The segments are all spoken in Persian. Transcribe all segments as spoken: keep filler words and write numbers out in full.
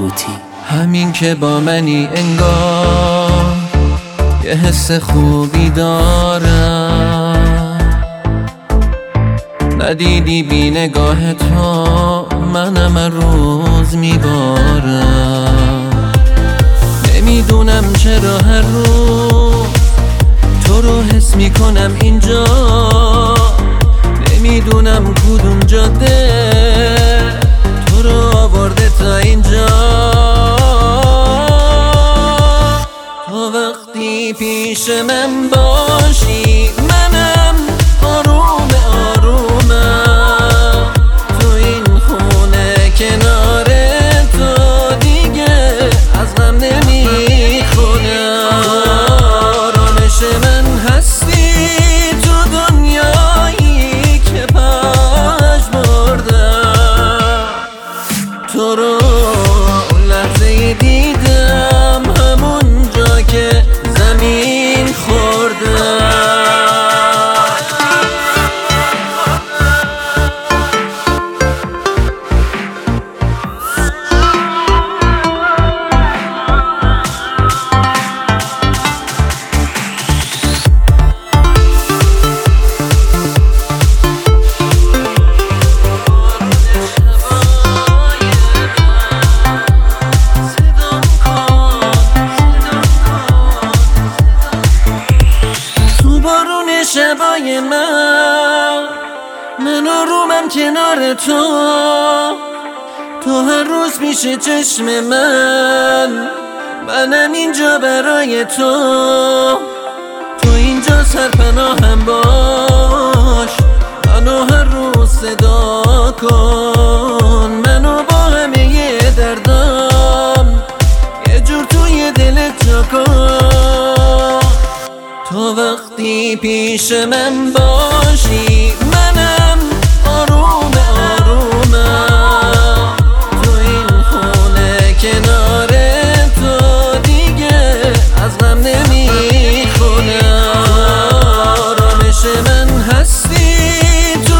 قوطی. همین که با منی انگار یه حس خوبی دارم، ندیدی بی نگاه تو منم روز میبارم. نمیدونم چرا هر روز تو رو حس میکنم اینجا، نمیدونم کدوم جاده تو رو آورده تا اینجا. تو وقتی پیش من باشی منم آروم آرومم، تو این خونه کنار تو دیگه از غم نمیخونم. آرامش من هستی تو دنیایی که پاش بردم، تو رو لحظه دیدم همون جا که زمین خوردم. شبای من من آرومم کنار تو، تو هر روز پیش چشم من، منم اینجا برای تو. تو اینجا سرپناهم باش، منو هر روز صدا کن، منو با همه دردام یه جور توی دلت جا کن. تو وقتی پیش من باشی منم آروم آرومم، تو این خونه کنار تو دیگه از غم نمیخونم. آرامش من هستی تو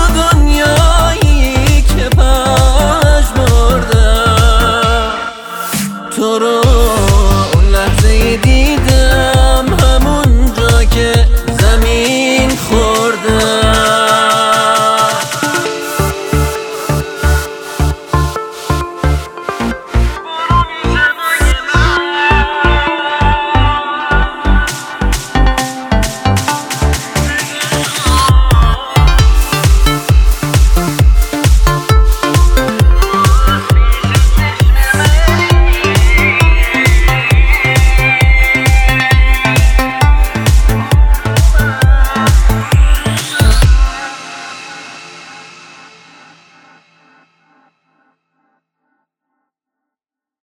دنیایی که پاش بردم، تو رو